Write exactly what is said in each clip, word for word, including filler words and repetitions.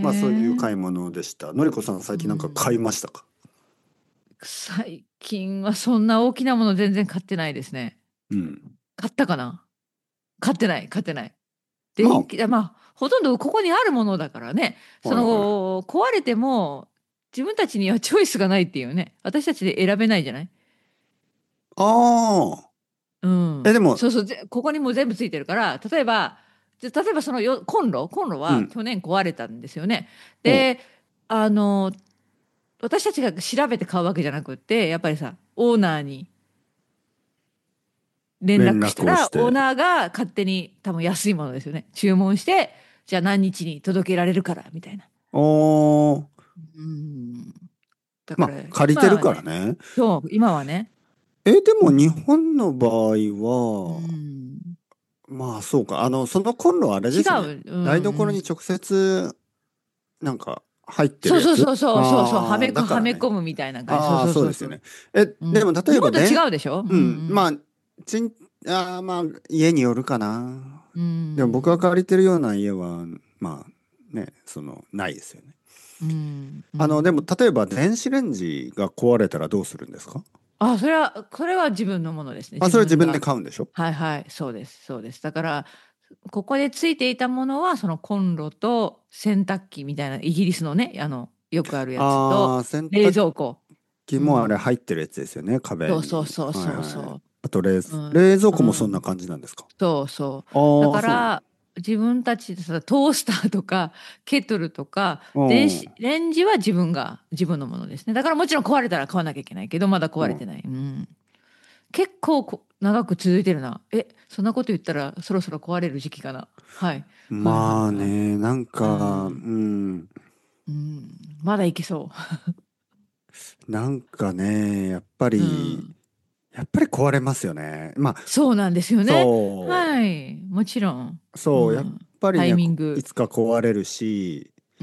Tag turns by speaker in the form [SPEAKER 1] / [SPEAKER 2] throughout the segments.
[SPEAKER 1] まあそういう買い
[SPEAKER 2] ね。
[SPEAKER 1] 物でした。のりこさん最
[SPEAKER 2] う
[SPEAKER 1] 近なんか買い
[SPEAKER 2] ん。
[SPEAKER 1] ましたか？
[SPEAKER 2] 最近はそんな大きなもの全然買ってないですね。
[SPEAKER 1] うん。
[SPEAKER 2] 買ったかな。買ってない、買ってない。
[SPEAKER 1] まあ、
[SPEAKER 2] 電気、あまあ、ほとんどここにあるものだからね。そ
[SPEAKER 1] はいはい。
[SPEAKER 2] の、壊れても、自分たちにはチョイスがないっていうね。私たちで選べないじゃない。
[SPEAKER 1] ああ。え、
[SPEAKER 2] うん。
[SPEAKER 1] でも、
[SPEAKER 2] そうそう、ぜここにもう全部ついてるから、例えば、じゃ例えばそのよコンロ、コンロ
[SPEAKER 1] うん。
[SPEAKER 2] は去年壊れたんですよね。
[SPEAKER 1] ほう。
[SPEAKER 2] で、あの、私たちが調べて買うわけじゃなくって、やっぱりさ、オーナーに連
[SPEAKER 1] 連
[SPEAKER 2] 絡したら、オー
[SPEAKER 1] 絡をして。
[SPEAKER 2] ナーが勝手に多分安いものですよね。注文して、じゃあ何日に届けられるから、みたいな。
[SPEAKER 1] おー。
[SPEAKER 2] うん。だから、
[SPEAKER 1] まあ、借りてる
[SPEAKER 2] 今はね、
[SPEAKER 1] からね。
[SPEAKER 2] そう、今はね、
[SPEAKER 1] え、でも日
[SPEAKER 2] うん。
[SPEAKER 1] 本の場合
[SPEAKER 2] う
[SPEAKER 1] は、
[SPEAKER 2] ん。
[SPEAKER 1] まあそうか。あの、そのコンロはあれで
[SPEAKER 2] 違
[SPEAKER 1] すね。
[SPEAKER 2] う。うん、
[SPEAKER 1] 台所
[SPEAKER 2] うん。
[SPEAKER 1] に直接、なんか、入ってる
[SPEAKER 2] そう
[SPEAKER 1] やつ。
[SPEAKER 2] そうそうそうそうそう、は
[SPEAKER 1] ああー、
[SPEAKER 2] めこ、
[SPEAKER 1] だからね。
[SPEAKER 2] はめ込むみたいな感じ。そう
[SPEAKER 1] ああ、
[SPEAKER 2] そうそうそう。
[SPEAKER 1] そうですよね。え、
[SPEAKER 2] うん。
[SPEAKER 1] でも例えば
[SPEAKER 2] 日本と
[SPEAKER 1] で、
[SPEAKER 2] 違うでしょ。うんう
[SPEAKER 1] うん、ま
[SPEAKER 2] ん。
[SPEAKER 1] あ、ちん、あーまあ、家によるかな。
[SPEAKER 2] う
[SPEAKER 1] でも僕が
[SPEAKER 2] ん。
[SPEAKER 1] 借りてるような家は、まあ、ね、その、ないですよね。
[SPEAKER 2] うん。う
[SPEAKER 1] あの、でも
[SPEAKER 2] ん。
[SPEAKER 1] 例えば電子レンジが壊れたらどうするんですか？
[SPEAKER 2] あ、それは、これは自分のものですね。
[SPEAKER 1] あ、
[SPEAKER 2] 自
[SPEAKER 1] それ自分で
[SPEAKER 2] 分が。
[SPEAKER 1] 買うんでしょ？
[SPEAKER 2] はいはい、そうです、そうです。だから、ここでついていたものは、そのコンロと洗濯機みたいな、イギリスのね、あの、よくあるやつと、
[SPEAKER 1] ああー、洗
[SPEAKER 2] 冷
[SPEAKER 1] 濯
[SPEAKER 2] 蔵庫。
[SPEAKER 1] 機もあれ
[SPEAKER 2] うん。
[SPEAKER 1] 入ってるやつですよね、壁
[SPEAKER 2] そうそう
[SPEAKER 1] に。
[SPEAKER 2] そう
[SPEAKER 1] はいはい。
[SPEAKER 2] そうそ
[SPEAKER 1] あと冷、
[SPEAKER 2] う。うん。
[SPEAKER 1] 冷蔵庫もそんな
[SPEAKER 2] うん。
[SPEAKER 1] 感じなんですか？
[SPEAKER 2] そうそう。だ
[SPEAKER 1] ああー、そうなの。
[SPEAKER 2] から、自分たちでさ、トースターとか、ケトルとか、
[SPEAKER 1] う
[SPEAKER 2] 電子
[SPEAKER 1] ん。
[SPEAKER 2] レンジは自分が、自分のものですね。だからもちろん壊れたら買わなきゃいけないけど、まだ
[SPEAKER 1] うん。
[SPEAKER 2] 壊れてない。うん。結構こ長く続いてるな。え、そんなこと言ったらそろそろ壊れる時期かな。はい。はいはい
[SPEAKER 1] まあ
[SPEAKER 2] はい。
[SPEAKER 1] ね、なん
[SPEAKER 2] う
[SPEAKER 1] か、う
[SPEAKER 2] ん。
[SPEAKER 1] ん。
[SPEAKER 2] うん。まだいけそ
[SPEAKER 1] なんかね、やっぱ
[SPEAKER 2] う。う
[SPEAKER 1] り、
[SPEAKER 2] ん。
[SPEAKER 1] やっぱり壊れますよね。まあ、
[SPEAKER 2] そうなんですよね。
[SPEAKER 1] そ
[SPEAKER 2] はい。もちろん。
[SPEAKER 1] う、そう、やっ
[SPEAKER 2] うん。タイ
[SPEAKER 1] ぱりね、こい
[SPEAKER 2] ミング。
[SPEAKER 1] つか壊れるし、
[SPEAKER 2] うん。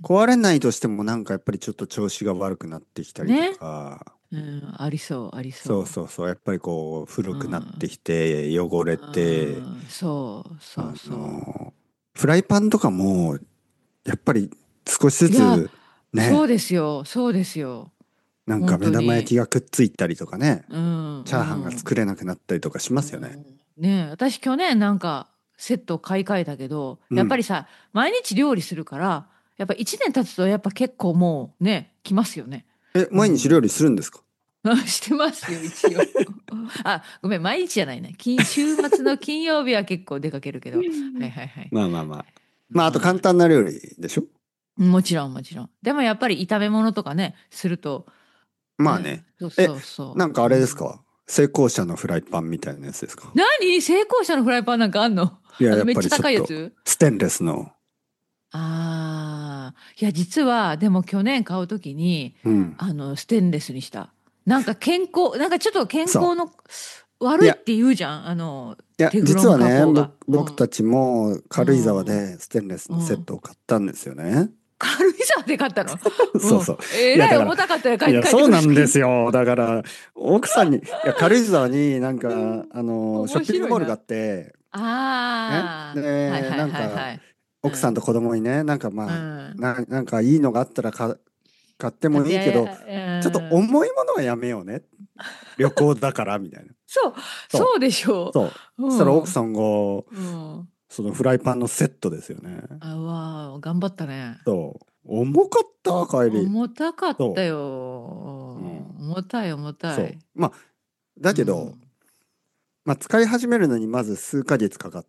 [SPEAKER 1] 壊れないとしてもなんかやっぱりちょっと調子が悪くなってきたりと
[SPEAKER 2] ね。
[SPEAKER 1] か、
[SPEAKER 2] うん。ありそう、ありそ
[SPEAKER 1] そうそうそう、やっぱりこう、
[SPEAKER 2] う。
[SPEAKER 1] 古
[SPEAKER 2] う
[SPEAKER 1] くなって
[SPEAKER 2] ん。
[SPEAKER 1] きて、汚れて、
[SPEAKER 2] うん。そう、そ
[SPEAKER 1] あ
[SPEAKER 2] うそ
[SPEAKER 1] の、フライパンとかも、やっぱり少しず
[SPEAKER 2] う。いや、
[SPEAKER 1] つ、
[SPEAKER 2] そう
[SPEAKER 1] ね、
[SPEAKER 2] ですよ。そうですよ。
[SPEAKER 1] なんか
[SPEAKER 2] 本
[SPEAKER 1] 目玉焼
[SPEAKER 2] 当に。
[SPEAKER 1] きがくっついたりとかね、
[SPEAKER 2] うん、
[SPEAKER 1] チャーハンが
[SPEAKER 2] うん。
[SPEAKER 1] 作れなくなったりとかしますよね。
[SPEAKER 2] うん、ねえ、私去年なんかセット買い替えたけど、
[SPEAKER 1] うん。
[SPEAKER 2] やっぱりさ、毎日料理するから、やっぱ一年経つとやっぱ結構もうね、来ますよね。
[SPEAKER 1] え、
[SPEAKER 2] うん。
[SPEAKER 1] 毎日料理するんですか？
[SPEAKER 2] してますよ、一応。あ、ごめん、毎日じゃないね。金、週末の金曜日は結構出かけるけど。はいはいはい。
[SPEAKER 1] まあまあまあ。まあ、あと簡
[SPEAKER 2] ま
[SPEAKER 1] 単な料理でしょ？
[SPEAKER 2] あ、もちろんもちろん。でもやっぱり炒め物とかね、すると、ね、
[SPEAKER 1] まあね。
[SPEAKER 2] そう
[SPEAKER 1] え、
[SPEAKER 2] そうそ
[SPEAKER 1] なんかあ
[SPEAKER 2] う。うん。
[SPEAKER 1] れですか？成功者のフライパンみたいなやつですか？
[SPEAKER 2] 何成功者のフライパンなんかあんの？
[SPEAKER 1] いや、
[SPEAKER 2] あの、
[SPEAKER 1] やっぱ
[SPEAKER 2] めっちゃ
[SPEAKER 1] りちょっと、
[SPEAKER 2] 高いやつ？
[SPEAKER 1] ステンレスの。
[SPEAKER 2] ああ、いや、実は、でも去年買うときに、
[SPEAKER 1] うん。
[SPEAKER 2] あの、ステンレスにした。なんか健康、なんかちょっと健
[SPEAKER 1] そう。
[SPEAKER 2] 康の
[SPEAKER 1] いや、
[SPEAKER 2] 悪いって言うじゃん。あの、
[SPEAKER 1] いや、
[SPEAKER 2] テフロン
[SPEAKER 1] 実はね、
[SPEAKER 2] 加工が。
[SPEAKER 1] 僕、
[SPEAKER 2] うん。
[SPEAKER 1] 僕たちも
[SPEAKER 2] う
[SPEAKER 1] 軽井沢
[SPEAKER 2] ん。
[SPEAKER 1] でステンレスのセッ
[SPEAKER 2] うん。
[SPEAKER 1] トを買ったんですよね。
[SPEAKER 2] 軽井沢で買ったの？うん。
[SPEAKER 1] そうそう。いや、
[SPEAKER 2] えらい
[SPEAKER 1] だから、
[SPEAKER 2] 重たかったよ。
[SPEAKER 1] いや、
[SPEAKER 2] 帰帰ってくる
[SPEAKER 1] そうなんで
[SPEAKER 2] 時に。
[SPEAKER 1] すよ。だから、奥さんに、いや、軽井沢になんか、
[SPEAKER 2] うん。
[SPEAKER 1] あの、ショッ
[SPEAKER 2] 面
[SPEAKER 1] ピングモールがあっ
[SPEAKER 2] 白いな。
[SPEAKER 1] て、ね。
[SPEAKER 2] ああ、はい
[SPEAKER 1] で、
[SPEAKER 2] はい
[SPEAKER 1] なんか、
[SPEAKER 2] はいはい。う
[SPEAKER 1] 奥さんと
[SPEAKER 2] ん。
[SPEAKER 1] 子供にね、なんか
[SPEAKER 2] う
[SPEAKER 1] まあ、
[SPEAKER 2] ん。
[SPEAKER 1] な、なんかいいのがあったらか買って
[SPEAKER 2] 買って
[SPEAKER 1] もいいけど、ちょっと
[SPEAKER 2] や、うん。
[SPEAKER 1] 重いものはやめようね。旅行だから、みたいな。
[SPEAKER 2] そう、
[SPEAKER 1] そう。
[SPEAKER 2] そうでしょ
[SPEAKER 1] そう。
[SPEAKER 2] う。う
[SPEAKER 1] そしたら奥
[SPEAKER 2] ん。
[SPEAKER 1] さんが、
[SPEAKER 2] うん。
[SPEAKER 1] そのフライパンのセットですよね。
[SPEAKER 2] あ、わあ、頑張ったね。
[SPEAKER 1] そう。重かった、帰り。
[SPEAKER 2] 重たかった
[SPEAKER 1] そ
[SPEAKER 2] よ。
[SPEAKER 1] う。うん。
[SPEAKER 2] 重たい重たい。
[SPEAKER 1] そう。まあ、だ
[SPEAKER 2] う
[SPEAKER 1] けど、
[SPEAKER 2] ん。
[SPEAKER 1] まあ、使い始めるのにまず数ヶ月かかって、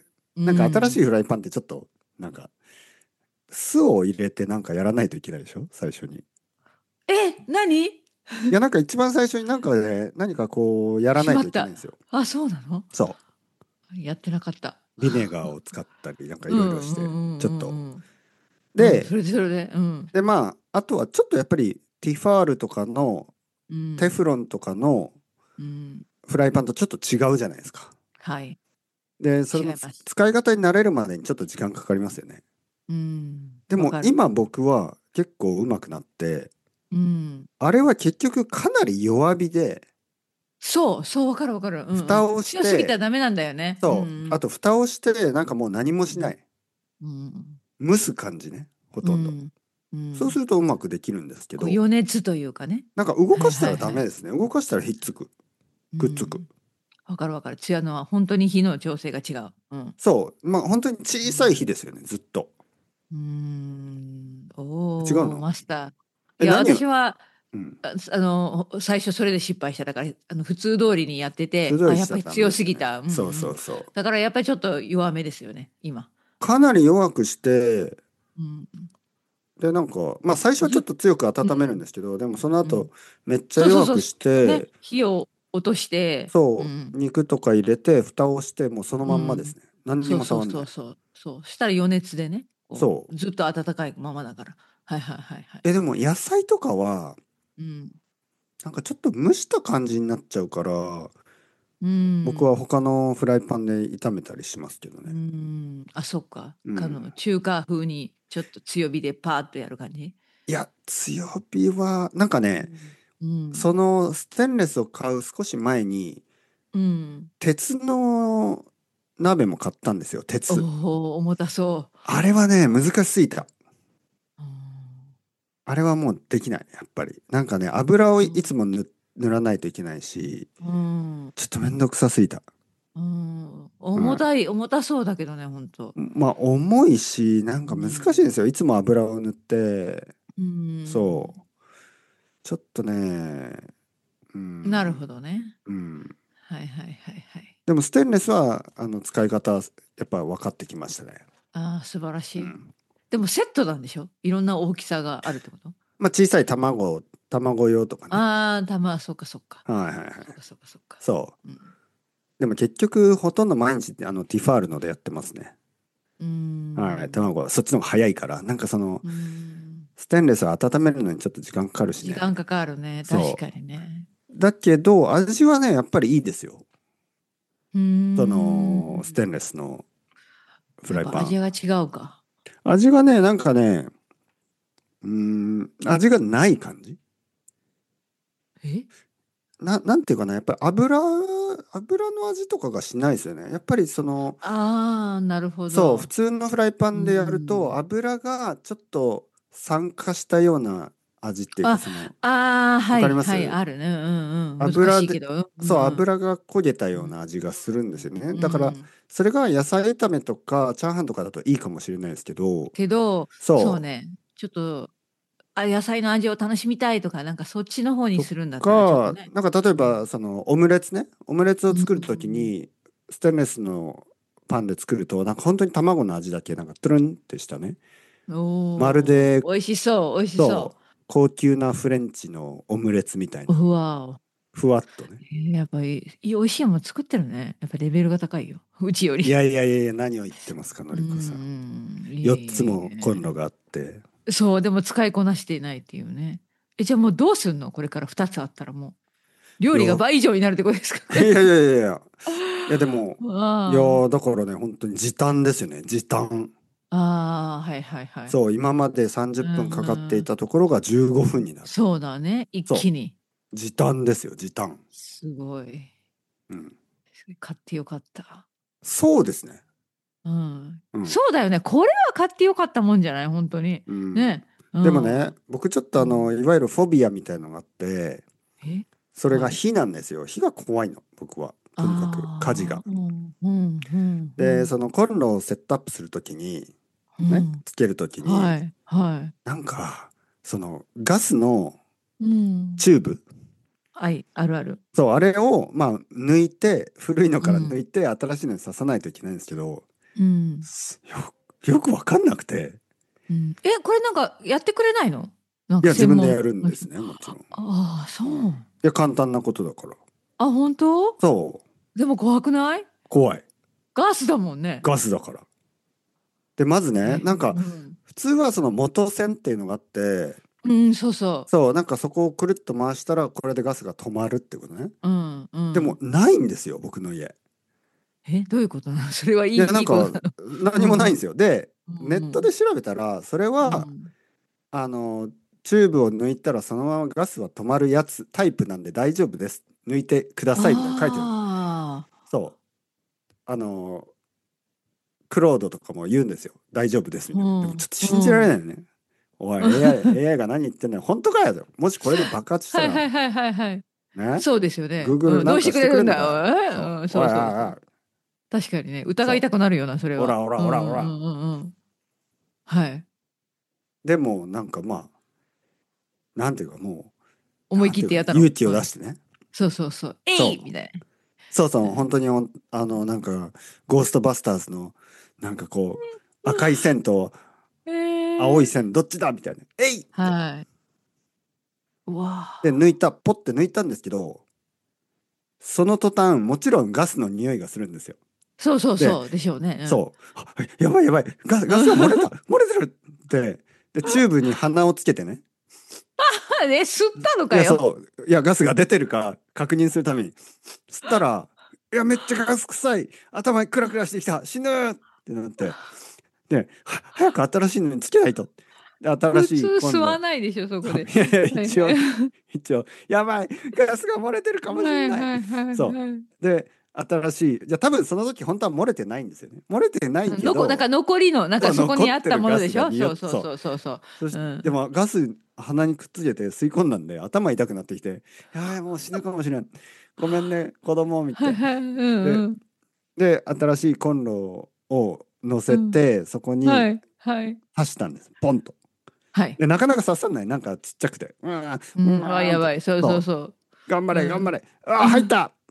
[SPEAKER 2] う
[SPEAKER 1] なんか新しい
[SPEAKER 2] ん。
[SPEAKER 1] フライパンってちょっと、なんか、酢を入れてなんかやらないといけないでしょ最初に。い
[SPEAKER 2] え、何？
[SPEAKER 1] や、なんか一番最初になんかね、何かこう、やらないと
[SPEAKER 2] しまった。
[SPEAKER 1] いけないんですよ。
[SPEAKER 2] あ、そうなの？
[SPEAKER 1] そ
[SPEAKER 2] やってなかった。
[SPEAKER 1] う。ビネガーを使ったり、なんかいろいろ
[SPEAKER 2] うんう
[SPEAKER 1] して、ちょっと。
[SPEAKER 2] んうんうんうん。うん、そ
[SPEAKER 1] で、
[SPEAKER 2] れでそれで、うん。
[SPEAKER 1] で、まあ、あとはちょっとやっぱりティファールとかの、
[SPEAKER 2] うん。
[SPEAKER 1] テフロンとかの
[SPEAKER 2] うん。
[SPEAKER 1] フライパンとちょっと違うじゃないですか。
[SPEAKER 2] はい。
[SPEAKER 1] で、そのつ
[SPEAKER 2] 違います。
[SPEAKER 1] 使い方に慣れるまでにちょっと時間かかりますよね。
[SPEAKER 2] うん。
[SPEAKER 1] で
[SPEAKER 2] わかる。
[SPEAKER 1] も今僕は結構上手くなって、
[SPEAKER 2] うん。
[SPEAKER 1] あれは結局かなり弱火で、
[SPEAKER 2] そう、そう、わかるわかる。うんうん。
[SPEAKER 1] 蓋をし
[SPEAKER 2] 強すぎたら
[SPEAKER 1] て、
[SPEAKER 2] ダメなんだよね。う
[SPEAKER 1] そう、あ
[SPEAKER 2] ん
[SPEAKER 1] と蓋をして、なんかもう何もしない。
[SPEAKER 2] うん。うん。
[SPEAKER 1] 蒸す感じね。 ほとんど。
[SPEAKER 2] うんう
[SPEAKER 1] そうす
[SPEAKER 2] ん、
[SPEAKER 1] るとうまくできるんですけ
[SPEAKER 2] こう
[SPEAKER 1] ど、
[SPEAKER 2] 余熱というかね。
[SPEAKER 1] なんか動
[SPEAKER 2] はい
[SPEAKER 1] かしたら
[SPEAKER 2] はいはい。
[SPEAKER 1] ダメですね。動かしたらひっつく、
[SPEAKER 2] う
[SPEAKER 1] くっつく。
[SPEAKER 2] ん。わかるわかる。ツヤのは本当に火の調整が違う。うん。
[SPEAKER 1] そう、まあ本当に小さい火ですよね、ずっと。
[SPEAKER 2] うーん。
[SPEAKER 1] 違う
[SPEAKER 2] おお、
[SPEAKER 1] の？
[SPEAKER 2] マスター。い
[SPEAKER 1] え、
[SPEAKER 2] や、
[SPEAKER 1] 何を、
[SPEAKER 2] 私は、
[SPEAKER 1] うん、
[SPEAKER 2] あ、あの、最初それで失敗した。だから、あの、普通通りにやってて、あ、
[SPEAKER 1] 鋭いしちゃ
[SPEAKER 2] やっぱり強
[SPEAKER 1] ダメですよね。
[SPEAKER 2] すぎた。うんう
[SPEAKER 1] そうそ
[SPEAKER 2] ん。
[SPEAKER 1] うそう。
[SPEAKER 2] だからやっぱりちょっと弱めですよね、今。
[SPEAKER 1] かなり弱くして、
[SPEAKER 2] うん。
[SPEAKER 1] で、なんか、まあ最初はちょっ
[SPEAKER 2] ず、
[SPEAKER 1] と強く温めるん
[SPEAKER 2] うん。
[SPEAKER 1] ですけど、でもその後、
[SPEAKER 2] うん。
[SPEAKER 1] めっちゃ
[SPEAKER 2] そうそうそう。
[SPEAKER 1] 弱くし
[SPEAKER 2] ね、
[SPEAKER 1] て、
[SPEAKER 2] 火を落として、う
[SPEAKER 1] そう、
[SPEAKER 2] ん。
[SPEAKER 1] 肉とか入れて、蓋をして、もうそのまんまです
[SPEAKER 2] うん。
[SPEAKER 1] ね。何に
[SPEAKER 2] そうそう
[SPEAKER 1] も触んない。
[SPEAKER 2] そうそう。そう。したら余熱でね、こ
[SPEAKER 1] そう。
[SPEAKER 2] う、ずっと温かいままだから。はいはいはいはい。
[SPEAKER 1] え、でも野菜とかは、
[SPEAKER 2] うん。
[SPEAKER 1] なんかちょっと蒸した感じになっちゃうから、
[SPEAKER 2] うん。
[SPEAKER 1] 僕は他のフライパンで炒めたりしますけど
[SPEAKER 2] う
[SPEAKER 1] ね。
[SPEAKER 2] ん。あ、そっか。あの、
[SPEAKER 1] うん。
[SPEAKER 2] 中華風にちょっと強火でパーッとやる感じ。
[SPEAKER 1] いや、強火は、なんかね、
[SPEAKER 2] うん。うん。
[SPEAKER 1] そのステンレスを買う少し前に、
[SPEAKER 2] うん。
[SPEAKER 1] 鉄の鍋も買ったんですよ、
[SPEAKER 2] お
[SPEAKER 1] 鉄。
[SPEAKER 2] お、重たそう。
[SPEAKER 1] あれはね、難しすぎた。
[SPEAKER 2] うん。
[SPEAKER 1] あれはもうできない、やっぱり。なんかね、油をい
[SPEAKER 2] うん。
[SPEAKER 1] つも塗、塗らないといけないし、
[SPEAKER 2] うん。
[SPEAKER 1] ちょっとめんどくさすぎた。
[SPEAKER 2] うん、
[SPEAKER 1] うん。
[SPEAKER 2] 重たい、重たそうだけどね、本当。
[SPEAKER 1] まあ、重いし、なんか難し
[SPEAKER 2] うん。
[SPEAKER 1] いんですよ。いつも油を塗って、
[SPEAKER 2] うん。
[SPEAKER 1] そう。ちょっとね、う
[SPEAKER 2] なるほ
[SPEAKER 1] ん、
[SPEAKER 2] どね。
[SPEAKER 1] うん。
[SPEAKER 2] はいはいはいはい。
[SPEAKER 1] でも、ステンレスは、あの、使い方、やっぱ分かってきましたね。
[SPEAKER 2] ああ、素晴らしい。
[SPEAKER 1] うん。
[SPEAKER 2] でもセットなんでしょ？いろんな大きさがあるってこと？
[SPEAKER 1] まあ、小さい卵、卵用とかね。
[SPEAKER 2] ああー、たま、そっかそっか。
[SPEAKER 1] はいはいはい。
[SPEAKER 2] そっかそっかそっか。
[SPEAKER 1] そう。
[SPEAKER 2] うん。
[SPEAKER 1] でも結局、ほとんど毎日、あの、ティファールのでやってますね。
[SPEAKER 2] うー
[SPEAKER 1] はい。
[SPEAKER 2] ん。
[SPEAKER 1] 卵は、そっちの方が早いから。なんかその、
[SPEAKER 2] うーん。
[SPEAKER 1] ステンレスは温めるのにちょっと時間かかるしね。
[SPEAKER 2] 時間かかるね。確
[SPEAKER 1] そ
[SPEAKER 2] かにね。
[SPEAKER 1] う。だけど、味はね、やっぱりいいですよ。
[SPEAKER 2] うー
[SPEAKER 1] その、ステ
[SPEAKER 2] ん。
[SPEAKER 1] ンレスのフ
[SPEAKER 2] やっ
[SPEAKER 1] ライパン。
[SPEAKER 2] ぱ味が違うか。
[SPEAKER 1] 味がね、なんかね、うーん、味がない感じ。
[SPEAKER 2] え？
[SPEAKER 1] な、なんていうかな、やっぱり油、油の味とかがしないですよね。やっぱりその、
[SPEAKER 2] ああー、なるほ
[SPEAKER 1] そう、普
[SPEAKER 2] ど。
[SPEAKER 1] 通のフライパ
[SPEAKER 2] う
[SPEAKER 1] ンでやると、
[SPEAKER 2] ん。
[SPEAKER 1] 油がちょっと酸化したような味っていうか、
[SPEAKER 2] あ、
[SPEAKER 1] その、
[SPEAKER 2] ああ、
[SPEAKER 1] わ
[SPEAKER 2] はいはい、
[SPEAKER 1] かります？
[SPEAKER 2] あるね。うんうん。難
[SPEAKER 1] 油で、
[SPEAKER 2] しいけど。うん
[SPEAKER 1] そう、
[SPEAKER 2] うん。
[SPEAKER 1] 油が焦げたような
[SPEAKER 2] うん。
[SPEAKER 1] 味がするんですよね。
[SPEAKER 2] う
[SPEAKER 1] だから、
[SPEAKER 2] ん。
[SPEAKER 1] それが野菜炒めとか、チャーハンとかだといいかもしれないですけど、
[SPEAKER 2] けど、そう
[SPEAKER 1] そ
[SPEAKER 2] ね。ちょっと、あ、野菜の味を楽しみたいとか、なんかそっちの方
[SPEAKER 1] う、と
[SPEAKER 2] にするんだったらちょっと
[SPEAKER 1] か、
[SPEAKER 2] ね。
[SPEAKER 1] なんか例え
[SPEAKER 2] うん。
[SPEAKER 1] ば、その、オムレツね、オムレツを
[SPEAKER 2] う
[SPEAKER 1] 作るとき
[SPEAKER 2] ん。
[SPEAKER 1] に、ステンレスのパンで作ると、なんか本当に卵の味だけ、なんかトゥルンってしたね。まるで、
[SPEAKER 2] おお、美味しそう、美味しそ
[SPEAKER 1] そう、高級なフレンチのオムレツみたい
[SPEAKER 2] う。
[SPEAKER 1] な。
[SPEAKER 2] うわお。
[SPEAKER 1] ふわっとね。
[SPEAKER 2] えーやっぱり、いい美味しいもの作ってるね。やっぱレベルが高いよ。うちより。
[SPEAKER 1] いやいやいやいや、何を言ってますか、の
[SPEAKER 2] う
[SPEAKER 1] りこさん。
[SPEAKER 2] ん。いえ
[SPEAKER 1] よっつ
[SPEAKER 2] いえい
[SPEAKER 1] もコンロ
[SPEAKER 2] え。
[SPEAKER 1] があって。
[SPEAKER 2] そう、でも使いこなしていないっていうね。え、じゃあもうどうすんの？これからふたつあったらもう。料理が
[SPEAKER 1] いや、
[SPEAKER 2] 倍以上になるってことですか
[SPEAKER 1] い
[SPEAKER 2] ね。
[SPEAKER 1] やいやいやいや。いやでも、いや
[SPEAKER 2] あ
[SPEAKER 1] ーだからね、本当に時短ですよね、時短。
[SPEAKER 2] あ、ああ、はいはいはい。
[SPEAKER 1] そう、今まで30
[SPEAKER 2] う
[SPEAKER 1] 分かかってい
[SPEAKER 2] ん、
[SPEAKER 1] たところがじゅうごふんになる。
[SPEAKER 2] そうだね。一
[SPEAKER 1] そ
[SPEAKER 2] 気に。
[SPEAKER 1] う、時短ですよ、時短。
[SPEAKER 2] すごい。
[SPEAKER 1] うん。
[SPEAKER 2] 買ってよかった。
[SPEAKER 1] そうですね。
[SPEAKER 2] うん。
[SPEAKER 1] うん。
[SPEAKER 2] そうだよね。これは買ってよかったもんじゃない？本当に。
[SPEAKER 1] うん。
[SPEAKER 2] ね。う
[SPEAKER 1] でもね、
[SPEAKER 2] ん。
[SPEAKER 1] 僕ちょっとあの、
[SPEAKER 2] うん。
[SPEAKER 1] いわゆるフォビアみたいのがあって、
[SPEAKER 2] え、
[SPEAKER 1] それが
[SPEAKER 2] はい。
[SPEAKER 1] 火なんですよ。火が怖いの、僕は。とにかく、火事が。
[SPEAKER 2] ああ、うん、うん、うん、う
[SPEAKER 1] で、
[SPEAKER 2] ん。
[SPEAKER 1] そのコンロをセットアップするときに、ね、
[SPEAKER 2] うん。
[SPEAKER 1] つけるときに、
[SPEAKER 2] はい、は
[SPEAKER 1] なんか、そのガスの
[SPEAKER 2] い。うん。
[SPEAKER 1] チューブ、
[SPEAKER 2] はい、あるある。
[SPEAKER 1] そう、あれを、まあ、抜いて、古いのから抜
[SPEAKER 2] うん。
[SPEAKER 1] いて、新しいのに刺さないといけないんですけど、
[SPEAKER 2] うん。
[SPEAKER 1] すよ、よくわかんなくて、
[SPEAKER 2] うん。え、これなんかやってくれないの？なん
[SPEAKER 1] いや、自
[SPEAKER 2] か専門
[SPEAKER 1] 分でやるん
[SPEAKER 2] の人。
[SPEAKER 1] ですね、もちろん。
[SPEAKER 2] ああ、そ
[SPEAKER 1] うん。い
[SPEAKER 2] う。
[SPEAKER 1] や、簡単なことだから。
[SPEAKER 2] あ、本当？
[SPEAKER 1] そう、
[SPEAKER 2] でも怖くない？
[SPEAKER 1] 怖い。
[SPEAKER 2] ガスだもんね。
[SPEAKER 1] ガスだから。で、まずね、
[SPEAKER 2] え、
[SPEAKER 1] なんか、
[SPEAKER 2] うん。
[SPEAKER 1] 普通はその元栓っていうのがあって、
[SPEAKER 2] うん、そうそ
[SPEAKER 1] そう、なんかそこをくるっと回したら、これでガスが止まるってことね。
[SPEAKER 2] う。うん、う
[SPEAKER 1] でも、
[SPEAKER 2] ん。
[SPEAKER 1] ないんですよ、僕の家。
[SPEAKER 2] え、どういうことなの？それはい
[SPEAKER 1] いや、
[SPEAKER 2] い、いいこと
[SPEAKER 1] なんか、
[SPEAKER 2] なの？
[SPEAKER 1] 何もないんですよ。で、
[SPEAKER 2] う
[SPEAKER 1] ネット
[SPEAKER 2] ん、
[SPEAKER 1] で調べたら、それ
[SPEAKER 2] うん、う
[SPEAKER 1] は、
[SPEAKER 2] ん。
[SPEAKER 1] あの、チューブを抜いたらそのままガスは止まるやつ、タイプなんで大丈夫です。抜いてくださいみたいなの書いてるの。
[SPEAKER 2] ああ、
[SPEAKER 1] そう。あの、 クロードとかも言うんですよ。大丈夫ですみたいな。でも
[SPEAKER 2] うん
[SPEAKER 1] ちょっと信じられないよね。おい、エーアイ、エーアイ が何言ってんのよ。本当かよ。もしこれで爆発したら、
[SPEAKER 2] はいはいはいはいはい。
[SPEAKER 1] ね。
[SPEAKER 2] そうですよね。
[SPEAKER 1] Google
[SPEAKER 2] うん、どうして
[SPEAKER 1] なんかしてく
[SPEAKER 2] くれるんだ
[SPEAKER 1] れんのかよ。そ
[SPEAKER 2] よ。うん、
[SPEAKER 1] う。おいおい
[SPEAKER 2] そうそうそう。
[SPEAKER 1] おい。
[SPEAKER 2] 確かにね、疑い
[SPEAKER 1] そ
[SPEAKER 2] たくなるような、それ
[SPEAKER 1] う。お
[SPEAKER 2] は。
[SPEAKER 1] らおら
[SPEAKER 2] うんう
[SPEAKER 1] おらおら。
[SPEAKER 2] んうんうん。はい。
[SPEAKER 1] でもなんかまあ、なんていうかもう、
[SPEAKER 2] 思い
[SPEAKER 1] なんていうか
[SPEAKER 2] 切ってやったの。
[SPEAKER 1] 勇気
[SPEAKER 2] うん。
[SPEAKER 1] を出してね。
[SPEAKER 2] そうそうそう。え
[SPEAKER 1] そう。
[SPEAKER 2] いみたい
[SPEAKER 1] そうそう、
[SPEAKER 2] な。
[SPEAKER 1] 本当におあの、なんか、ゴーストバスターズの、なんかこう、赤い線と
[SPEAKER 2] えー、
[SPEAKER 1] 青い線、どっちだみたいな。えいみたいな。
[SPEAKER 2] はい。うわ
[SPEAKER 1] で、
[SPEAKER 2] あ。
[SPEAKER 1] 抜いた、ポッて抜いたんですけど、その途端、もちろんガスの匂いがするんですよ。
[SPEAKER 2] そうそう
[SPEAKER 1] で、
[SPEAKER 2] そうでしょうね。
[SPEAKER 1] そう、あやばいやばい、ガス、
[SPEAKER 2] うん。
[SPEAKER 1] ガスが漏れた、漏れてるって、で、チューブに鼻をつけてね。
[SPEAKER 2] え、吸ったの
[SPEAKER 1] いや、
[SPEAKER 2] かよ。
[SPEAKER 1] そう、いや、ガスが出てるか確認するために、吸ったら、いや、めっちゃガス臭い、頭クラクラしてきた、死ぬってなって、で、は早く新しいのにつけないと。で、新
[SPEAKER 2] 普通
[SPEAKER 1] しい
[SPEAKER 2] 吸わ
[SPEAKER 1] 今度、
[SPEAKER 2] ないでしょ、そこで。
[SPEAKER 1] いやいや、
[SPEAKER 2] はい。
[SPEAKER 1] 一応ね、一応、やばい、ガスが漏れてるかもし
[SPEAKER 2] はい
[SPEAKER 1] んない。
[SPEAKER 2] はいはい
[SPEAKER 1] そ
[SPEAKER 2] はい。
[SPEAKER 1] う。で、新しい、じゃあ多分その時本当は漏れてないんですよね。漏れてない
[SPEAKER 2] うんのこ、なんか
[SPEAKER 1] けど、
[SPEAKER 2] 残りの、なん
[SPEAKER 1] そう
[SPEAKER 2] かそこ
[SPEAKER 1] 残って
[SPEAKER 2] にあった
[SPEAKER 1] るガスが
[SPEAKER 2] ものでしょ。
[SPEAKER 1] 匂って、
[SPEAKER 2] そうそう
[SPEAKER 1] そう。
[SPEAKER 2] そうそうそ
[SPEAKER 1] そ
[SPEAKER 2] う。
[SPEAKER 1] しで
[SPEAKER 2] うん。
[SPEAKER 1] もガス鼻にくっつけて吸い込んだんで頭痛くなってきて、やばい、もう死ぬかもしれん。ごめんね、子供みたいな。
[SPEAKER 2] はいはい。うん
[SPEAKER 1] で、
[SPEAKER 2] うん。
[SPEAKER 1] で、新しいコンロを乗
[SPEAKER 2] うん。
[SPEAKER 1] せて、そこに
[SPEAKER 2] はいはい。
[SPEAKER 1] 刺したんです。ポンと。
[SPEAKER 2] はい。
[SPEAKER 1] で、なかなか刺さない。なんかちっちゃくて。うーん、う
[SPEAKER 2] うん。あ、
[SPEAKER 1] ーんって。
[SPEAKER 2] やばい。そうそう
[SPEAKER 1] そう。
[SPEAKER 2] そう。
[SPEAKER 1] 頑張れ、頑張
[SPEAKER 2] うん。
[SPEAKER 1] れ。ああ、入ったって、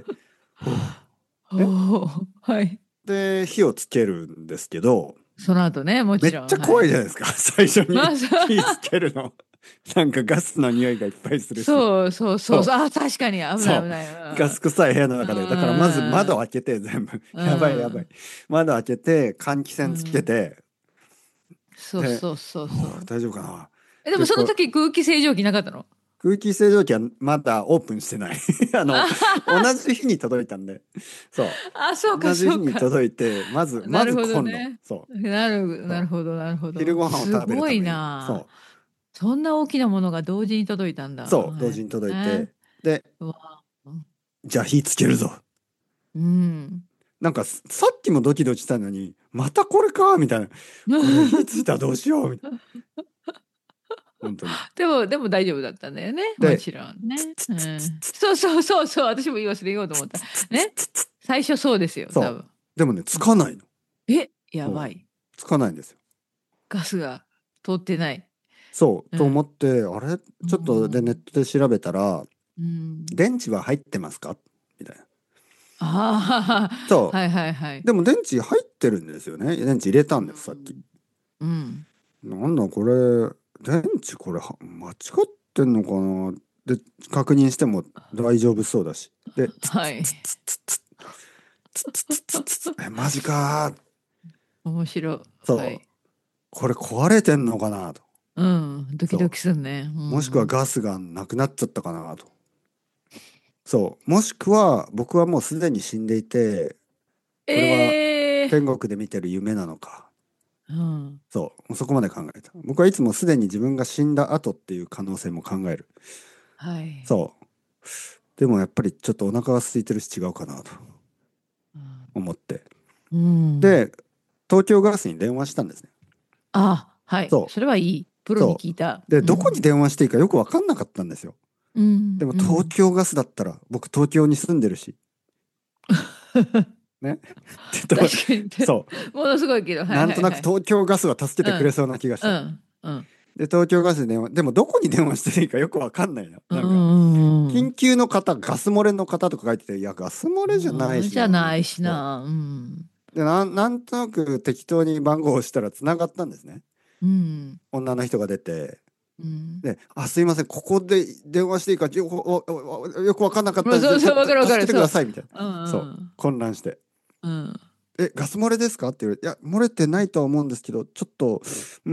[SPEAKER 1] ほう
[SPEAKER 2] お
[SPEAKER 1] ね。
[SPEAKER 2] お、はい。
[SPEAKER 1] で、火をつけるんですけど、
[SPEAKER 2] その後ね、も
[SPEAKER 1] めっちゃ
[SPEAKER 2] ちろん、はい。
[SPEAKER 1] 怖いじゃないですか。最初に
[SPEAKER 2] まあ、そ
[SPEAKER 1] 火つけるの。なんかガスの匂いがいっぱいするし。
[SPEAKER 2] そうそうそうそう。
[SPEAKER 1] そう。
[SPEAKER 2] あ、確かに危ない
[SPEAKER 1] そ
[SPEAKER 2] 危ない。
[SPEAKER 1] う。ガス臭い部屋の
[SPEAKER 2] う
[SPEAKER 1] 中で。だからまず窓
[SPEAKER 2] ん。
[SPEAKER 1] 開けて全部。
[SPEAKER 2] う
[SPEAKER 1] やばいやばい。
[SPEAKER 2] ん。
[SPEAKER 1] 窓開けて換気扇つけ
[SPEAKER 2] うん。
[SPEAKER 1] て、
[SPEAKER 2] そう
[SPEAKER 1] で、
[SPEAKER 2] そうそう
[SPEAKER 1] ふう
[SPEAKER 2] そう。
[SPEAKER 1] 大丈夫かな。
[SPEAKER 2] え、でも
[SPEAKER 1] で、
[SPEAKER 2] その
[SPEAKER 1] こう、
[SPEAKER 2] 時空気清浄機なかったの？
[SPEAKER 1] 空気清浄機はまだオープンしてない。あの、
[SPEAKER 2] あは
[SPEAKER 1] 同
[SPEAKER 2] は。
[SPEAKER 1] じ日に届いたんで。そ
[SPEAKER 2] あ、そう
[SPEAKER 1] う。
[SPEAKER 2] か
[SPEAKER 1] 同じ日に
[SPEAKER 2] そうか。
[SPEAKER 1] 届いて、まず、ま
[SPEAKER 2] なるほど
[SPEAKER 1] ずコンロ。
[SPEAKER 2] ね。
[SPEAKER 1] そう。
[SPEAKER 2] なる、な
[SPEAKER 1] そう。
[SPEAKER 2] るほど、なるほど。
[SPEAKER 1] 昼ご飯を食べる
[SPEAKER 2] すごい
[SPEAKER 1] ために。
[SPEAKER 2] な。
[SPEAKER 1] そう。
[SPEAKER 2] そんな大きなものが同時に届いたんだ。
[SPEAKER 1] そう。同
[SPEAKER 2] はい。
[SPEAKER 1] 時に届い
[SPEAKER 2] ね。
[SPEAKER 1] て。で、
[SPEAKER 2] うわ。
[SPEAKER 1] じゃあ火つけるぞ。
[SPEAKER 2] うん。
[SPEAKER 1] なんかささっきもドキドキしたのに、またこれかみたいな。これ火ついたらどうしようみたいな。本当に。
[SPEAKER 2] でも、でも大丈夫だったんだよね。も
[SPEAKER 1] で、
[SPEAKER 2] ちろんね。うん。そうそうそうそう。私も言い忘れようと思った。ね。最初そうですよ、多
[SPEAKER 1] そ
[SPEAKER 2] 分。
[SPEAKER 1] う。でもね、つ
[SPEAKER 2] うん。
[SPEAKER 1] かないの。
[SPEAKER 2] え、や
[SPEAKER 1] そう。
[SPEAKER 2] ばい。
[SPEAKER 1] つかないんですよ。
[SPEAKER 2] ガスが通ってない。
[SPEAKER 1] そう。
[SPEAKER 2] うん。
[SPEAKER 1] と思って、あれ
[SPEAKER 2] う
[SPEAKER 1] ちょっとでネッ
[SPEAKER 2] ん。
[SPEAKER 1] トで調べたら、
[SPEAKER 2] うん。
[SPEAKER 1] 電池は入ってますかみたいな。
[SPEAKER 2] ああ、
[SPEAKER 1] そ
[SPEAKER 2] はいはいは
[SPEAKER 1] う。
[SPEAKER 2] い。
[SPEAKER 1] でも電池入ってるんですよね。電池入れた
[SPEAKER 2] う
[SPEAKER 1] んです、さっき。
[SPEAKER 2] ん。うん。
[SPEAKER 1] なんだこれ、電池これは間違ってんのかな。で、確認しても大丈夫そうだし。で、つ
[SPEAKER 2] はい。
[SPEAKER 1] つつつつつつつつつえ、マジかー。
[SPEAKER 2] 面白い。は
[SPEAKER 1] そう。
[SPEAKER 2] い。
[SPEAKER 1] これ壊れてんのかなと。
[SPEAKER 2] うん。ドキド
[SPEAKER 1] そ
[SPEAKER 2] キすんね。う
[SPEAKER 1] う。もしくは
[SPEAKER 2] ん。
[SPEAKER 1] ガスがなくなっちゃったかなと。そう。もしくは僕はもうすでに死んでいて、これは
[SPEAKER 2] ええ
[SPEAKER 1] 天国で見てる夢なのか。
[SPEAKER 2] ー。うん。
[SPEAKER 1] そう。もうそこまで考えた。僕はいつもすでに自分が死んだ後っていう可能性も考える。
[SPEAKER 2] はい。
[SPEAKER 1] そう。でもやっぱりちょっとお腹が空いてるし違うかなと思って。
[SPEAKER 2] うん。
[SPEAKER 1] で、東京ガスに電話したんですね。
[SPEAKER 2] あ、はい。
[SPEAKER 1] そう。
[SPEAKER 2] それはいい。プロに
[SPEAKER 1] そ
[SPEAKER 2] 聞いた。
[SPEAKER 1] う。で、どこに
[SPEAKER 2] うん。
[SPEAKER 1] 電話していいかよくわかんなかったんですよ。
[SPEAKER 2] うん。
[SPEAKER 1] でも
[SPEAKER 2] うん。
[SPEAKER 1] 東京ガスだったら、僕東京に住んでるし、ね。でと
[SPEAKER 2] 確かにね。
[SPEAKER 1] そ
[SPEAKER 2] ものすごいけど、
[SPEAKER 1] う。
[SPEAKER 2] はい
[SPEAKER 1] なんとなく
[SPEAKER 2] はいはい。
[SPEAKER 1] 東京ガスは助け
[SPEAKER 2] うん。
[SPEAKER 1] てくれそうな気がして。
[SPEAKER 2] うん。うん。
[SPEAKER 1] で、東京ガスで電話、でもどこに電話していいかよくわかんないな。
[SPEAKER 2] う
[SPEAKER 1] なんか、緊
[SPEAKER 2] ん。
[SPEAKER 1] 急の方、ガス漏れの方とか書いてて、いや、ガス漏れじゃない
[SPEAKER 2] うん。
[SPEAKER 1] しな、みたいな。
[SPEAKER 2] じゃないし
[SPEAKER 1] そ
[SPEAKER 2] な。うん。
[SPEAKER 1] う。で、なん、なんとなく適当に番号を押したら繋がったんですね。
[SPEAKER 2] うん。
[SPEAKER 1] 女の人が出て、
[SPEAKER 2] うん。
[SPEAKER 1] で、あ、すいません、ここで電話していいか、よく、おおよくわかんなかったです。ちょ
[SPEAKER 2] まあそうそう、
[SPEAKER 1] っと助け
[SPEAKER 2] わかるわかる。そう。
[SPEAKER 1] てください、みたいな。
[SPEAKER 2] う
[SPEAKER 1] そう。
[SPEAKER 2] ん。
[SPEAKER 1] 混乱して。
[SPEAKER 2] うん。
[SPEAKER 1] え、ガス漏れですかって言われて、いや、漏れてないとは思うんですけど、ちょっと、うん、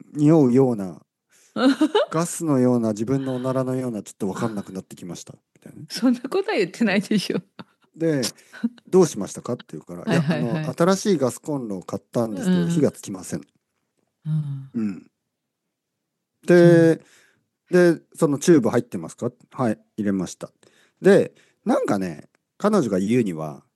[SPEAKER 1] 匂うような、
[SPEAKER 2] うん。
[SPEAKER 1] ガスのような、自分のおならのような、ちょっとわかんなくなってきました。みたいなね。
[SPEAKER 2] そんなことは言ってな
[SPEAKER 1] そう。
[SPEAKER 2] いでしょ。
[SPEAKER 1] で、どうしましたかって言うから、い
[SPEAKER 2] はい
[SPEAKER 1] や、あの、
[SPEAKER 2] はいはい。
[SPEAKER 1] 新しいガスコンロを買ったんですけど、火
[SPEAKER 2] うん。
[SPEAKER 1] がつきません。
[SPEAKER 2] うん。
[SPEAKER 1] うん。
[SPEAKER 2] そう。
[SPEAKER 1] で、で、そのチューブ入ってますかはい、入れました。で、なんかね、彼女が言うには、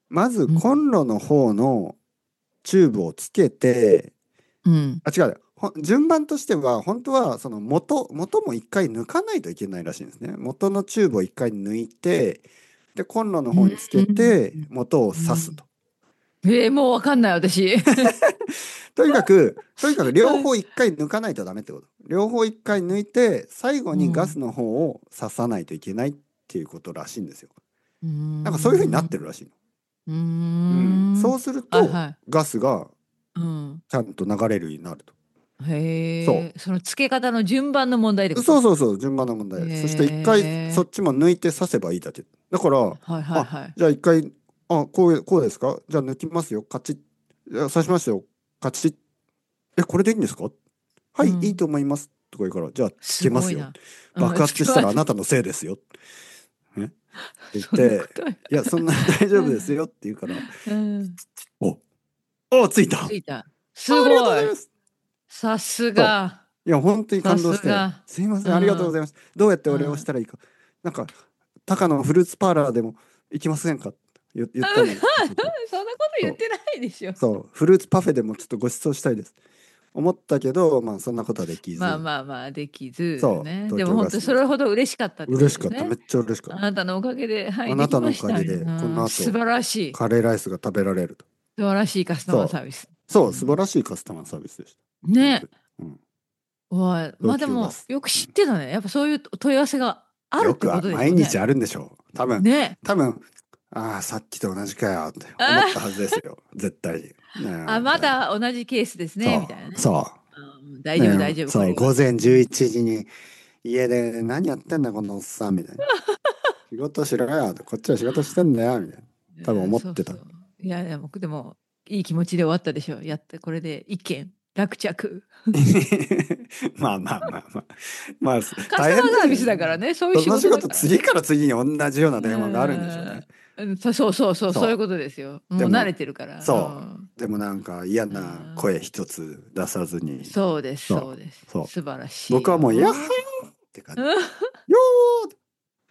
[SPEAKER 1] まず
[SPEAKER 2] うん。
[SPEAKER 1] コンロの方のチューブをつけて、
[SPEAKER 2] うん。
[SPEAKER 1] あ、違う。ほ順番としては、本当はその元、元も一回抜かないといけないらしいんですね。元のチューブを一回抜いて、で、コンロの
[SPEAKER 2] うん。
[SPEAKER 1] 方につけて、元を
[SPEAKER 2] うん。
[SPEAKER 1] 刺すと。
[SPEAKER 2] えー、もうわかんない、私。
[SPEAKER 1] とにかく、とにかく両
[SPEAKER 2] はい。
[SPEAKER 1] 方一回抜かないとダメってこと。両方一回抜いて、最後
[SPEAKER 2] うん。
[SPEAKER 1] にガスの方を刺さないといけないっていうことらしいんですよ。
[SPEAKER 2] うー
[SPEAKER 1] なんかそういう風になっ
[SPEAKER 2] ん。
[SPEAKER 1] てるらしいの。
[SPEAKER 2] うー
[SPEAKER 1] うん。そ
[SPEAKER 2] ん。
[SPEAKER 1] うすると、
[SPEAKER 2] はいはい。
[SPEAKER 1] ガスが
[SPEAKER 2] うん。
[SPEAKER 1] ちゃんと流れるようになると。そ
[SPEAKER 2] へえ、その付け方の順番の問題って
[SPEAKER 1] う。
[SPEAKER 2] こと？
[SPEAKER 1] そうそうそう、順番の問題。そして一回そっ
[SPEAKER 2] へえ。
[SPEAKER 1] ちも抜いて刺せばいいだけ。だから、
[SPEAKER 2] はいはい
[SPEAKER 1] あ、
[SPEAKER 2] はい。
[SPEAKER 1] じゃあ一回、あ、こう、こうですか？じゃあ抜きますよ。カチッ。いや刺しますよ。カチッ。え、これでいいんですか？はい、いい
[SPEAKER 2] うん。
[SPEAKER 1] と思います。とか言うから、じゃあつけますよ。
[SPEAKER 2] すごいな。うん、
[SPEAKER 1] 爆
[SPEAKER 2] つけます。
[SPEAKER 1] 発したらあなたのせいですよ。ね、って言っ
[SPEAKER 2] そんなこ
[SPEAKER 1] て、
[SPEAKER 2] とは。
[SPEAKER 1] いや、そんな大丈夫ですよって言うから、
[SPEAKER 2] うん。
[SPEAKER 1] お、お、ついた。あ、あ
[SPEAKER 2] ついた。す
[SPEAKER 1] りがとうご
[SPEAKER 2] ごい。
[SPEAKER 1] ざいます。
[SPEAKER 2] さす
[SPEAKER 1] そう。
[SPEAKER 2] が。
[SPEAKER 1] いや、本当に
[SPEAKER 2] さ
[SPEAKER 1] 感動して、
[SPEAKER 2] すが。
[SPEAKER 1] すいません、ありがとうご
[SPEAKER 2] うん。
[SPEAKER 1] ざいます。どうやってお礼をし
[SPEAKER 2] うん。
[SPEAKER 1] たらいいか。なんか、高野フルーツパーラーでも行きませんかって言言ったんですけど、
[SPEAKER 2] そんなこと
[SPEAKER 1] そう、
[SPEAKER 2] 言ってないでしょ。
[SPEAKER 1] そう、フルーツパフェでもちょっとご馳走したいです。思ったけど、まあ、そんなことはでき
[SPEAKER 2] まあ
[SPEAKER 1] ず、
[SPEAKER 2] まあまあ、できず
[SPEAKER 1] そう、
[SPEAKER 2] ね。でも
[SPEAKER 1] 東京
[SPEAKER 2] 本当にそれ
[SPEAKER 1] ガスに。
[SPEAKER 2] ほど嬉しかったってこ
[SPEAKER 1] 嬉しかった。め
[SPEAKER 2] とですね。
[SPEAKER 1] っちゃ嬉しかった。
[SPEAKER 2] あなたのおかげで、はい、でき
[SPEAKER 1] あなたのお
[SPEAKER 2] ましたみたい
[SPEAKER 1] かげで、この
[SPEAKER 2] な。素
[SPEAKER 1] 後、
[SPEAKER 2] 晴らしい。
[SPEAKER 1] カレーライスが食べられると。
[SPEAKER 2] 素晴らしいカスタマー
[SPEAKER 1] そう。
[SPEAKER 2] サービス。
[SPEAKER 1] そう、素晴
[SPEAKER 2] うん。
[SPEAKER 1] らしいカスタマーサービスでした。本当
[SPEAKER 2] ね。
[SPEAKER 1] に。うん。
[SPEAKER 2] わい、まあ
[SPEAKER 1] 東
[SPEAKER 2] でも、
[SPEAKER 1] 急ガス。
[SPEAKER 2] よく
[SPEAKER 1] うん。
[SPEAKER 2] 知ってたね。やっぱそういう問い合わせがあるってこ
[SPEAKER 1] よくは、
[SPEAKER 2] とでしょうね。
[SPEAKER 1] 毎日あるんでしょう。多分、
[SPEAKER 2] ね。
[SPEAKER 1] 多分、ああ、さっきと同じかよって思ったは
[SPEAKER 2] あ
[SPEAKER 1] ずですよ。絶対に。ね
[SPEAKER 2] あ、
[SPEAKER 1] え、
[SPEAKER 2] ま
[SPEAKER 1] だ
[SPEAKER 2] だ同じケースですね、みたいな
[SPEAKER 1] そう、
[SPEAKER 2] ね。
[SPEAKER 1] そ
[SPEAKER 2] うん、大
[SPEAKER 1] う。ね
[SPEAKER 2] 丈夫、大丈夫、
[SPEAKER 1] え、そう、
[SPEAKER 2] これは。
[SPEAKER 1] 午前じゅういちじに家で何やってんだ、このおっさん、みたいな。仕事しろよって、こっちは仕事してんだよ、みたいな。多分
[SPEAKER 2] うん、
[SPEAKER 1] 思ってた。
[SPEAKER 2] そうそう。いや、でも、でも、いい気持ちで終わったでしょう。やって、これで一件落着。
[SPEAKER 1] まあまあまあまあ。まあ、
[SPEAKER 2] カスタ
[SPEAKER 1] 大変
[SPEAKER 2] マーサービス
[SPEAKER 1] だよね。
[SPEAKER 2] だからね、そういう仕
[SPEAKER 1] その仕事、
[SPEAKER 2] 事だから。
[SPEAKER 1] 次から次に同じような
[SPEAKER 2] う
[SPEAKER 1] 電話があるんでしょう
[SPEAKER 2] ん、
[SPEAKER 1] ね。
[SPEAKER 2] うんそうそうそうそう、そういう
[SPEAKER 1] そ
[SPEAKER 2] ことですよ。
[SPEAKER 1] う。で
[SPEAKER 2] もう慣れ
[SPEAKER 1] も、
[SPEAKER 2] てるから。う
[SPEAKER 1] そ
[SPEAKER 2] ん。
[SPEAKER 1] う。でもなんか嫌
[SPEAKER 2] う
[SPEAKER 1] な声
[SPEAKER 2] ん、
[SPEAKER 1] 一つ出さずに、
[SPEAKER 2] そうです、
[SPEAKER 1] そう、
[SPEAKER 2] そうです。
[SPEAKER 1] そう。
[SPEAKER 2] 素晴らしい
[SPEAKER 1] 僕はもう、やっは
[SPEAKER 2] よ。
[SPEAKER 1] ーって感じ。よーって。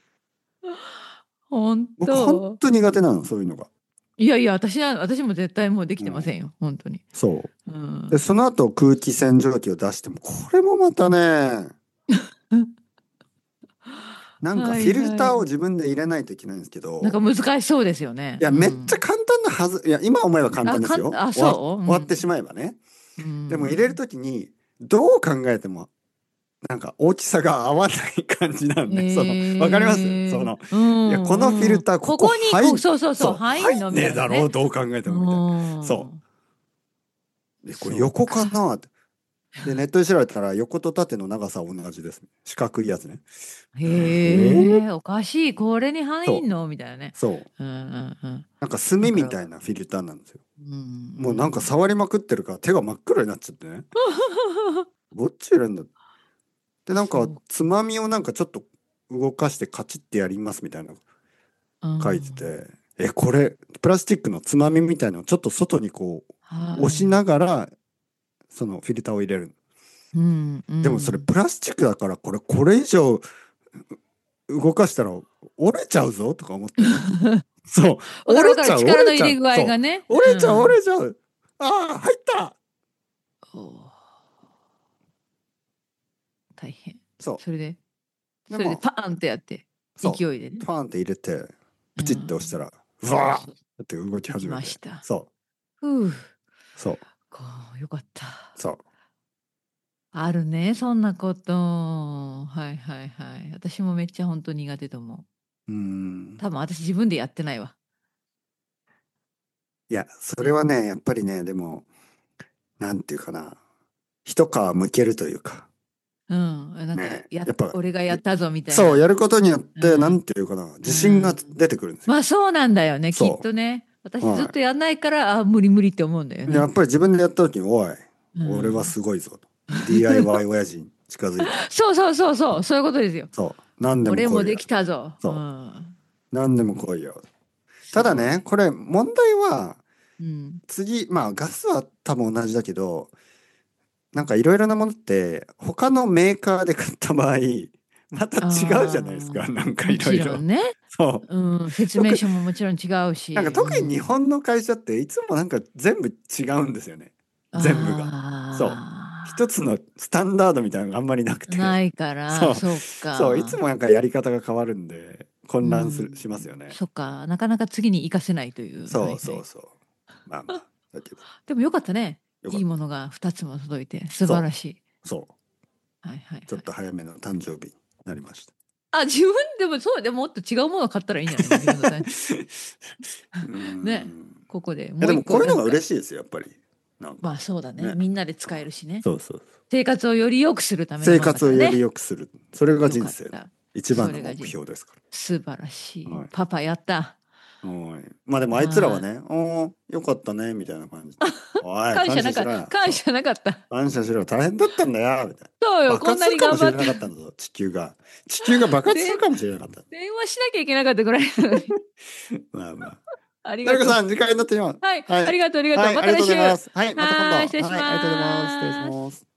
[SPEAKER 2] 本
[SPEAKER 1] 僕、ほん
[SPEAKER 2] 当。
[SPEAKER 1] と苦手なの、そういうのが。
[SPEAKER 2] いやいや、私は、私も絶対もうでき
[SPEAKER 1] うん。
[SPEAKER 2] てませんよ。本当に。
[SPEAKER 1] そう。
[SPEAKER 2] う
[SPEAKER 1] で、
[SPEAKER 2] ん。
[SPEAKER 1] その後空気清浄機を出しても、これもまたね、なんか
[SPEAKER 2] はい
[SPEAKER 1] フィルターを
[SPEAKER 2] はい。
[SPEAKER 1] 自分で入れないといけないんですけど、
[SPEAKER 2] なんか難しそうですよね。
[SPEAKER 1] いや、
[SPEAKER 2] う
[SPEAKER 1] めっちゃ
[SPEAKER 2] ん。
[SPEAKER 1] 簡単なはず。いや、今思えば簡
[SPEAKER 2] あ、
[SPEAKER 1] 単ですよ。
[SPEAKER 2] かんあ、
[SPEAKER 1] 終わ、
[SPEAKER 2] そう？う
[SPEAKER 1] 終わってしま
[SPEAKER 2] ん。
[SPEAKER 1] えばね。
[SPEAKER 2] う
[SPEAKER 1] でも入れる
[SPEAKER 2] ん。
[SPEAKER 1] ときに、どう考えても、なんか大きさが合わない感じなんで、その、わかります？そ
[SPEAKER 2] へえ。
[SPEAKER 1] の、
[SPEAKER 2] う
[SPEAKER 1] いや、このフィ
[SPEAKER 2] んうん。
[SPEAKER 1] ルター、ここ
[SPEAKER 2] ここに、こう、
[SPEAKER 1] 入ん、
[SPEAKER 2] そうそうそう、
[SPEAKER 1] そう、
[SPEAKER 2] 入んのみ
[SPEAKER 1] 入んねえ
[SPEAKER 2] たいなね。
[SPEAKER 1] だろう、どう考えて
[SPEAKER 2] う
[SPEAKER 1] もみたいな。そ
[SPEAKER 2] ん。
[SPEAKER 1] う。で、これ
[SPEAKER 2] そう
[SPEAKER 1] 横か
[SPEAKER 2] か。
[SPEAKER 1] なって。で、ネットで調べたら、横と縦の長さは同じですね。四角いやつね。ええ、
[SPEAKER 2] へえ、おかしい。これに入ん
[SPEAKER 1] そう、
[SPEAKER 2] のみたいなね。
[SPEAKER 1] そう。
[SPEAKER 2] うんうんうん。
[SPEAKER 1] なんか炭
[SPEAKER 2] だから、
[SPEAKER 1] みたいなフィルターなんですよ。
[SPEAKER 2] うん
[SPEAKER 1] もうなんか
[SPEAKER 2] うん。
[SPEAKER 1] 触りまくってるから手が真っ黒になっちゃってね。どっち入れんだ。で、なんか、
[SPEAKER 2] そう。
[SPEAKER 1] つまみをなんかちょっと動かしてカチッてやりますみたいなの
[SPEAKER 2] う
[SPEAKER 1] 書いて
[SPEAKER 2] ん。
[SPEAKER 1] て、え、これ、プラスチックのつまみみたいなのをちょっと外にこう、押し
[SPEAKER 2] はい。
[SPEAKER 1] ながら、そのフィルターを入れる。
[SPEAKER 2] うんう
[SPEAKER 1] でもそれ
[SPEAKER 2] ん。
[SPEAKER 1] プラスチックだから、これ、これ以上動かしたら折れちゃうぞとか思ってね。そう、
[SPEAKER 2] わかるわかる。
[SPEAKER 1] 折れちゃう、折
[SPEAKER 2] 力の
[SPEAKER 1] れちゃう。
[SPEAKER 2] 入れ具合
[SPEAKER 1] そ
[SPEAKER 2] がね。
[SPEAKER 1] う、折れちゃう、折
[SPEAKER 2] うん。
[SPEAKER 1] れちゃう。ああ、入った。
[SPEAKER 2] おー、大変。
[SPEAKER 1] そ
[SPEAKER 2] それで、
[SPEAKER 1] う。で
[SPEAKER 2] それで
[SPEAKER 1] も、
[SPEAKER 2] パーンってやって、
[SPEAKER 1] そう、
[SPEAKER 2] 勢いでね。
[SPEAKER 1] パーンって入れて、
[SPEAKER 2] う
[SPEAKER 1] プチッて押した
[SPEAKER 2] ん。
[SPEAKER 1] ら、うわー
[SPEAKER 2] そうそう。
[SPEAKER 1] って動き
[SPEAKER 2] でき
[SPEAKER 1] 始めて。
[SPEAKER 2] ました。
[SPEAKER 1] そ
[SPEAKER 2] ふう。
[SPEAKER 1] う、そう、
[SPEAKER 2] こう、よかった。
[SPEAKER 1] そう。
[SPEAKER 2] あるね、そんなこと。はいはいはい。私もめっちゃ本当苦手と思う。
[SPEAKER 1] うーん。
[SPEAKER 2] 多分私自分でやってないわ。
[SPEAKER 1] いや、それ
[SPEAKER 2] で、
[SPEAKER 1] はね、やっぱりね、でも、なんていうかな、一皮むけるというか、
[SPEAKER 2] うん。なんか、
[SPEAKER 1] ね、
[SPEAKER 2] や、
[SPEAKER 1] やっぱ、
[SPEAKER 2] 俺がやったぞみたい
[SPEAKER 1] そう、
[SPEAKER 2] な。
[SPEAKER 1] やることによっ
[SPEAKER 2] う
[SPEAKER 1] て、なん
[SPEAKER 2] ん。
[SPEAKER 1] ていうかな、
[SPEAKER 2] う
[SPEAKER 1] 自信が
[SPEAKER 2] ん。
[SPEAKER 1] 出てくるんですよ。
[SPEAKER 2] まあそうなんだよね、きっ
[SPEAKER 1] そ
[SPEAKER 2] とね。
[SPEAKER 1] う、
[SPEAKER 2] 私ずっ
[SPEAKER 1] は
[SPEAKER 2] とやんないから、あ、無理無理って思うんだよ
[SPEAKER 1] い。や
[SPEAKER 2] ね。
[SPEAKER 1] っぱり自分でやった時に、おい、
[SPEAKER 2] う
[SPEAKER 1] 俺は
[SPEAKER 2] ん。
[SPEAKER 1] すごいぞと。ディーアイワイ 親父に近づいて。
[SPEAKER 2] そうそうそうそう、そういうことですよ。
[SPEAKER 1] そう、何でも
[SPEAKER 2] 俺もで
[SPEAKER 1] 来いよ。
[SPEAKER 2] きたぞ。う
[SPEAKER 1] そう、
[SPEAKER 2] ん。
[SPEAKER 1] 何でも来いよ。ただね、
[SPEAKER 2] すごい。
[SPEAKER 1] これ、問題は、
[SPEAKER 2] うん。
[SPEAKER 1] 次、まあ、ガスは多分同じだけど、なんかいろいろなものって、他のメーカーで買った場合、 また違うじゃないですか。
[SPEAKER 2] ああ、
[SPEAKER 1] なんかい
[SPEAKER 2] も
[SPEAKER 1] ろいろ。
[SPEAKER 2] ちろんね。
[SPEAKER 1] そう。
[SPEAKER 2] うん、説明書ももちろん違う
[SPEAKER 1] なん
[SPEAKER 2] し。
[SPEAKER 1] か特に日
[SPEAKER 2] うん。
[SPEAKER 1] 本の会社っていつもなんか全部違うんですよね。全部が。そう。一
[SPEAKER 2] あ
[SPEAKER 1] つのスタンダードみたいなのがあんまりなく
[SPEAKER 2] あ、な
[SPEAKER 1] て。
[SPEAKER 2] いか
[SPEAKER 1] そ
[SPEAKER 2] ら、
[SPEAKER 1] う。
[SPEAKER 2] そっ
[SPEAKER 1] そう。いつ
[SPEAKER 2] か。
[SPEAKER 1] もなんかやり方が変わるんで混
[SPEAKER 2] う
[SPEAKER 1] 乱する、します
[SPEAKER 2] ん。
[SPEAKER 1] よね。
[SPEAKER 2] そっか。なかなか次に活かせないという。は
[SPEAKER 1] そう
[SPEAKER 2] いはい。
[SPEAKER 1] そうそう。まあまあ。だけど、
[SPEAKER 2] でもよかったね。いいも
[SPEAKER 1] よかった。
[SPEAKER 2] のがふたつも届いて、素晴
[SPEAKER 1] そ
[SPEAKER 2] らしい。
[SPEAKER 1] う。そう。
[SPEAKER 2] はいはい
[SPEAKER 1] ちょっ
[SPEAKER 2] はい。
[SPEAKER 1] と早めの誕生日になりました。
[SPEAKER 2] あ、自分でもそうでもっと違うもの買ったらいいんじゃないの自分のため。
[SPEAKER 1] うー
[SPEAKER 2] ね。
[SPEAKER 1] ん。
[SPEAKER 2] ここで
[SPEAKER 1] いやで
[SPEAKER 2] もう一
[SPEAKER 1] もこういうのが
[SPEAKER 2] 個なんか、
[SPEAKER 1] 嬉しいですよ、やっぱり。なん
[SPEAKER 2] ま
[SPEAKER 1] か。
[SPEAKER 2] あそうだね。
[SPEAKER 1] ね。
[SPEAKER 2] みんなで使えるしね。
[SPEAKER 1] そうそうそう。
[SPEAKER 2] 生活をより良くするための
[SPEAKER 1] 生
[SPEAKER 2] ものだ
[SPEAKER 1] 活をより
[SPEAKER 2] からね。
[SPEAKER 1] 良くする。それが
[SPEAKER 2] よ
[SPEAKER 1] 人生の
[SPEAKER 2] かった。
[SPEAKER 1] 一番の目
[SPEAKER 2] それが人
[SPEAKER 1] 標ですか
[SPEAKER 2] 素晴らし
[SPEAKER 1] ら。は
[SPEAKER 2] い。
[SPEAKER 1] い。
[SPEAKER 2] パパやった。
[SPEAKER 1] はい。まあでもあいつらは
[SPEAKER 2] はい。
[SPEAKER 1] ね、おー、よかったね、みたいな感じ。おい、感
[SPEAKER 2] 感謝なか、
[SPEAKER 1] 謝しろよ。
[SPEAKER 2] 感
[SPEAKER 1] そ
[SPEAKER 2] 謝なかった。
[SPEAKER 1] う。感謝しろよ。大変だったんだよ、みたいな。
[SPEAKER 2] そうよ。
[SPEAKER 1] 爆
[SPEAKER 2] こんな
[SPEAKER 1] 発するかもしれ
[SPEAKER 2] に頑張った。
[SPEAKER 1] なかったんだぞ、地球が。地球が爆発す
[SPEAKER 2] で、
[SPEAKER 1] るかもしれなかった。
[SPEAKER 2] 電話しなきゃいけなかったぐらいなのに。
[SPEAKER 1] まあまあ。
[SPEAKER 2] ありがとう。
[SPEAKER 1] のりこさん、時間になって今。
[SPEAKER 2] はい。
[SPEAKER 1] はい。
[SPEAKER 2] ありがとう、ありがとう。
[SPEAKER 1] はい、
[SPEAKER 2] また来週。
[SPEAKER 1] ありがとうございます。はい、また今度。
[SPEAKER 2] はーい。失礼し
[SPEAKER 1] はい、ありがとうございます。失礼し
[SPEAKER 2] ます。
[SPEAKER 1] ます。